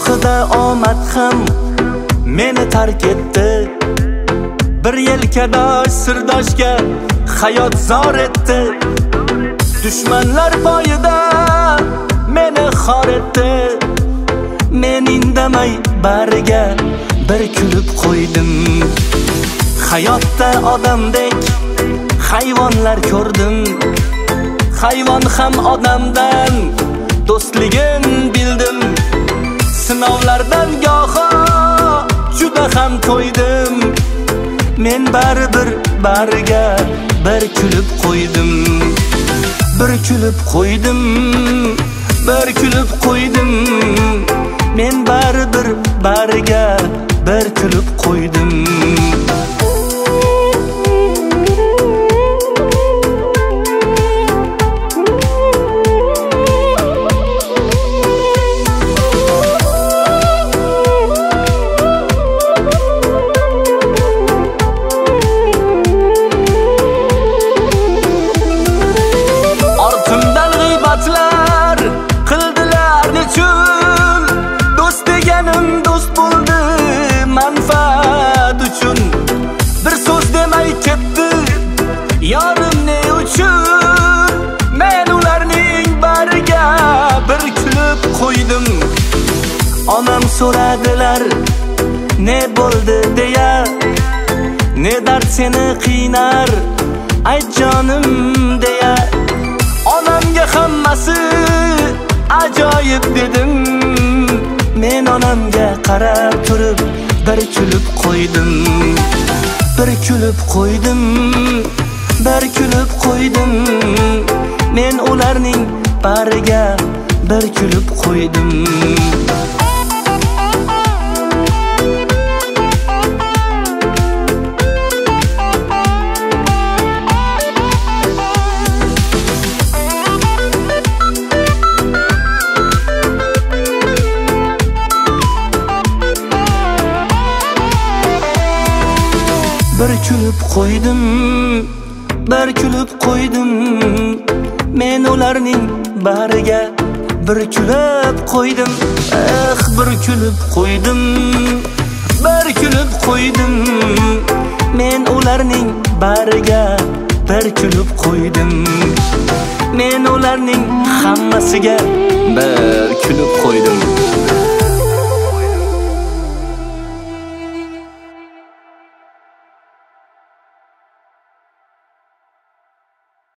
Gohida omad ham meni tark etdi. Bir yelkadosh sirdoshga hayot zor etdi. Dushmanlar poyida meni xor etdi. Men indamay bariga bir kulib qo'ydim. Hayotda odamdek hayvonlar ko'rdim. Hayvon ham odamdan do'stligin bildim. Sinovlardan goho juda ham to'ydim. Men baribir bariga bir kulib qo'ydim. Bir kulib qo'ydim, bir kulib qo'ydim. Men baribir bariga bir kulib qo'ydim. Qildilar nechun do'st deganim do'st bo'ldi manfaat uchun. Bir so'z demay ketdi yorim ne uchun. Men ularning bariga bir kulib qo'ydim. Onam so'radilar ne bo'ldi deya, ne dard seni qiynar ayt jonim deya. Onamga hammasi ajoyib dedim. Men onamga qarab turib bir kulib qo'ydim. Bir kulib qo'ydim, bir kulib qo'ydim. Men ularning bariga bir kulib qo'ydim. Bir kulib qo'ydim, bir kulib qo'ydim. Men ularning bariga bir kulib qo'ydim. Bir kulib qo'ydim, bir kulib qo'ydim. Men ularning bariga bir kulib qo'ydim. Men ularning hammasiga bir kulib qo'ydim.